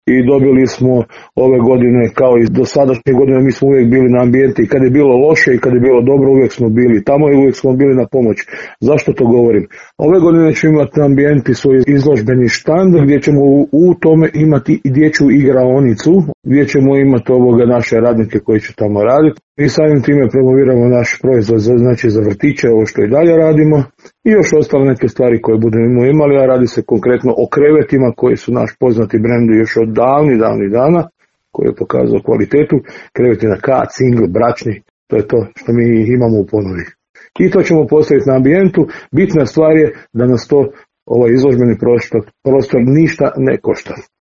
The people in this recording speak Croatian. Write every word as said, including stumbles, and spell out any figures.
i dobili smo ove godine kao i do sadašnje godine, mi smo uvijek bili na ambijenti i kad je bilo loše i kad je bilo dobro uvijek smo bili tamo i uvijek smo bili na pomoć. Zašto to govorim? Ove godine ćemo imati na ambijenti svoj izložbeni štand gdje ćemo u, u tome imati i dječju igraonicu gdje ćemo imati ovoga naše radnike koji će tamo raditi. Mi samim time promoviramo naš proizvod za, znači za vrtiće, ovo što i dalje radimo i još ostale neke stvari koje budemo imali, a radi se konkretno o krevetima koji su naš poznati brend još od davni, davni dana koji je pokazao kvalitetu. Kreveti na kat, single, bračni, to je to što mi imamo u ponudi. I to ćemo postaviti na ambijentu. Bitna stvar je da nas to ovaj izložbeni prostor, prostor ništa ne košta.